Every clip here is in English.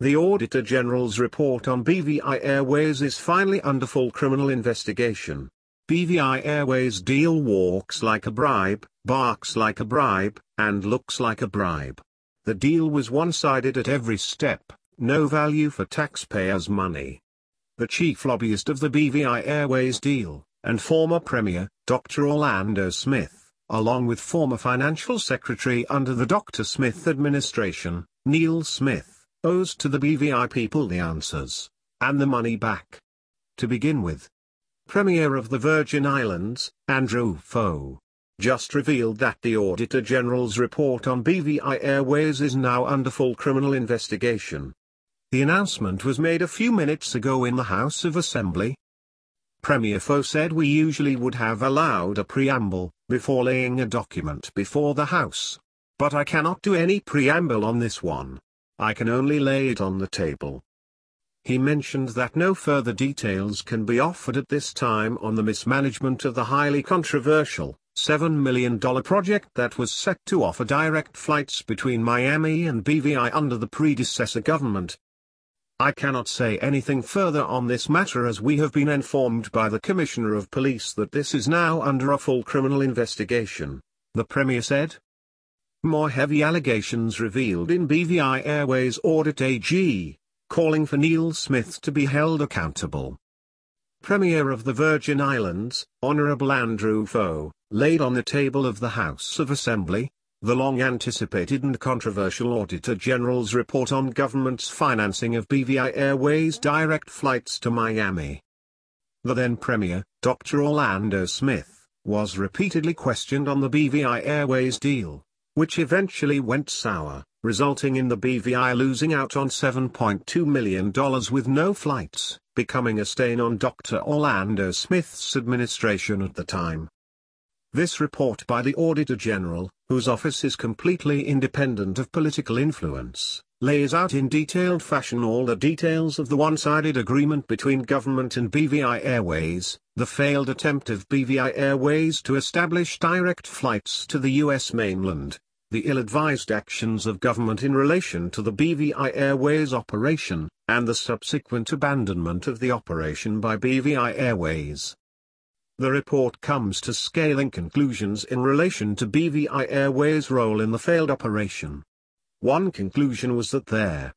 The Auditor General's report on BVI Airways is finally under full criminal investigation. BVI Airways deal walks like a bribe, barks like a bribe, and looks like a bribe. The deal was one-sided at every step, no value for taxpayers' money. The chief lobbyist of the BVI Airways deal, and former Premier, Dr. Orlando Smith, along with former Financial Secretary under the Dr. Smith administration, Neil Smith, owes to the BVI people the answers, and the money back. To begin with, Premier of the Virgin Islands, Andrew Foe, just revealed that the Auditor General's report on BVI Airways is now under full criminal investigation. The announcement was made a few minutes ago in the House of Assembly. Premier Foe said we usually would have allowed a preamble, before laying a document before the House. But I cannot do any preamble on this one. I can only lay it on the table. He mentioned that no further details can be offered at this time on the mismanagement of the highly controversial, $7 million project that was set to offer direct flights between Miami and BVI under the predecessor government. I cannot say anything further on this matter as we have been informed by the Commissioner of Police that this is now under a full criminal investigation, the Premier said. More heavy allegations revealed in BVI Airways Audit AG, calling for Neil Smith to be held accountable. Premier of the Virgin Islands, Honourable Andrew Foe, laid on the table of the House of Assembly, the long-anticipated and controversial Auditor General's report on government's financing of BVI Airways direct flights to Miami. The then Premier, Dr. Orlando Smith, was repeatedly questioned on the BVI Airways deal, which eventually went sour, resulting in the BVI losing out on $7.2 million with no flights, becoming a stain on Dr. Orlando Smith's administration at the time. This report by the Auditor General, whose office is completely independent of political influence, lays out in detailed fashion all the details of the one-sided agreement between government and BVI Airways, the failed attempt of BVI Airways to establish direct flights to the U.S. mainland, the ill-advised actions of government in relation to the BVI Airways operation, and the subsequent abandonment of the operation by BVI Airways. The report comes to scathing conclusions in relation to BVI Airways' role in the failed operation. One conclusion was that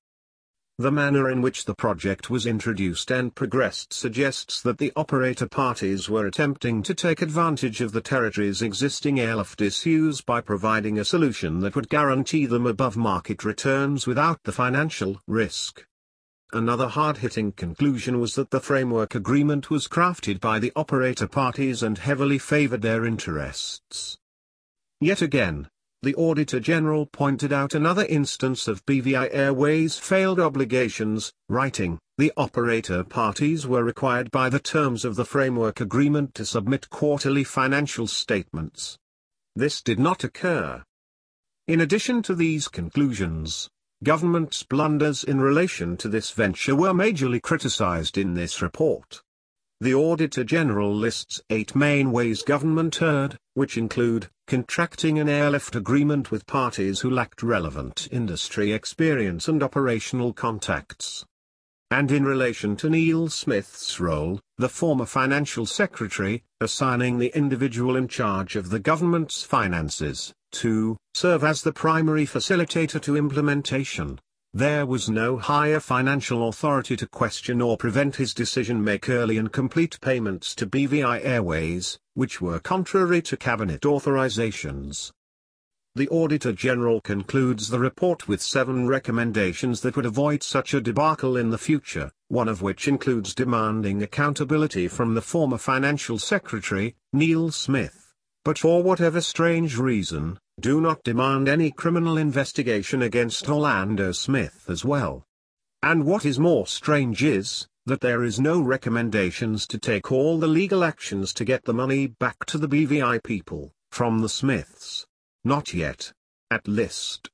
the manner in which the project was introduced and progressed suggests that the operator parties were attempting to take advantage of the territory's existing airlift issues by providing a solution that would guarantee them above-market returns without the financial risk. Another hard-hitting conclusion was that the framework agreement was crafted by the operator parties and heavily favored their interests. Yet again, the Auditor General pointed out another instance of BVI Airways' failed obligations, writing, the operator parties were required by the terms of the framework agreement to submit quarterly financial statements. This did not occur. In addition to these conclusions, government's blunders in relation to this venture were majorly criticized in this report. The Auditor General lists 8 main ways government erred, which include, contracting an airlift agreement with parties who lacked relevant industry experience and operational contacts. And in relation to Neil Smith's role, the former Financial Secretary, assigning the individual in charge of the government's finances, to serve as the primary facilitator to implementation. There was no higher financial authority to question or prevent his decision make early and complete payments to BVI Airways, which were contrary to cabinet authorizations. The Auditor General concludes the report with 7 recommendations that would avoid such a debacle in the future, one of which includes demanding accountability from the former Financial Secretary, Neil Smith. But for whatever strange reason, do not demand any criminal investigation against Orlando Smith as well. And what is more strange is, that there is no recommendations to take all the legal actions to get the money back to the BVI people, from the Smiths. Not yet. At least.